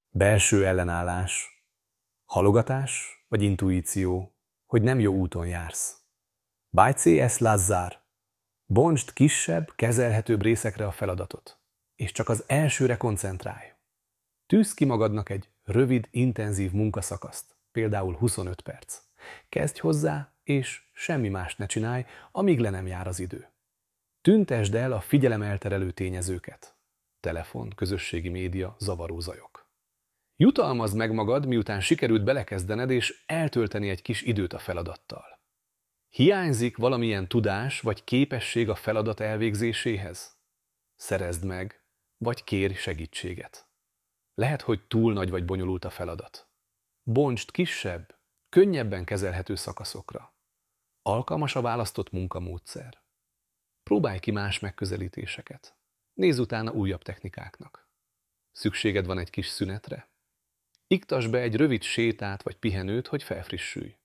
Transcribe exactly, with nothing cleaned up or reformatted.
Belső ellenállás, halogatás vagy intuíció, hogy nem jó úton jársz. Bajcé es Lazzár. Bontsd kisebb, kezelhetőbb részekre a feladatot, és csak az elsőre koncentrálj. Tűzd ki magadnak egy rövid, intenzív munkaszakaszt, például huszonöt perc. Kezdj hozzá, és semmi mást ne csinálj, amíg le nem jár az idő. Tüntesd el a figyelemelterelő tényezőket. Telefon, közösségi média, zavaró zajok. Jutalmazd meg magad, miután sikerült belekezdened, és eltölteni egy kis időt a feladattal. Hiányzik valamilyen tudás vagy képesség a feladat elvégzéséhez? Szerezd meg, vagy kérj segítséget. Lehet, hogy túl nagy vagy bonyolult a feladat. Bontsd kisebb, könnyebben kezelhető szakaszokra. Alkalmas a választott munkamódszer. Próbálj ki más megközelítéseket. Nézz utána újabb technikáknak. Szükséged van egy kis szünetre? Iktasd be egy rövid sétát vagy pihenőt, hogy felfrissülj.